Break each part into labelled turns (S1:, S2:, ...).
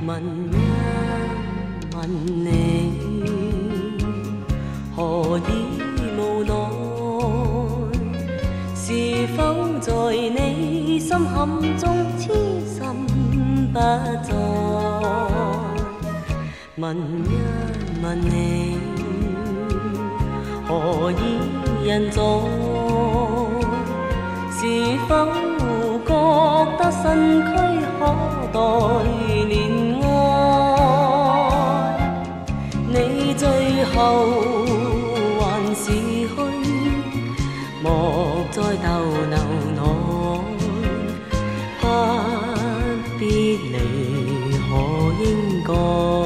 S1: 问一问你，何以无奈？是否在你心坎中痴心不再？问一问你，何以人在？是否覺得身軀可待憐愛？你最後還是去，莫再逗留內，不必離可應該。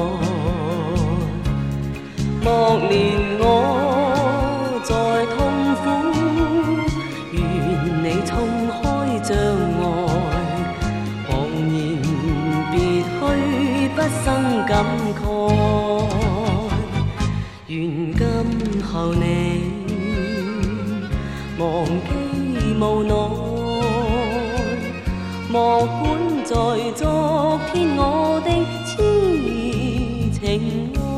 S1: 莫憐我在痛苦，願你衝開障礙，茫然別去，不生感慨。願今後你忘記無奈，莫管在昨天我的痴情愛。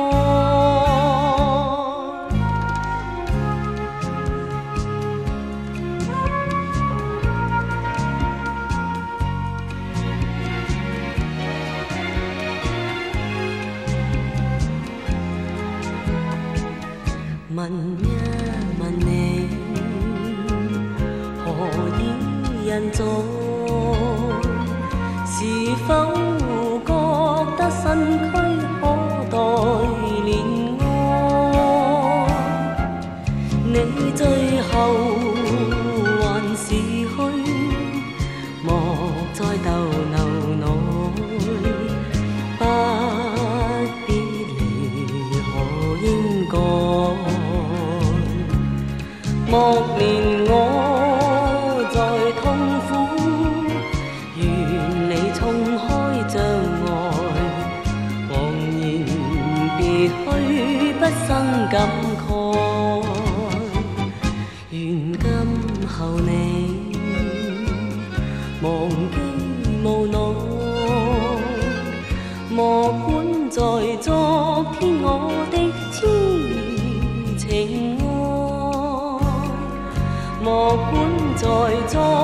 S1: 問一問你，何以人在？是否覺得身軀可待憐愛？你最後還是去，莫再逗留內，不必離可應該。莫憐我在痛苦，願你衝開障礙，茫然別去，不生感慨。願今後你忘記無奈，莫管在昨天我的痴情愛。莫管在昨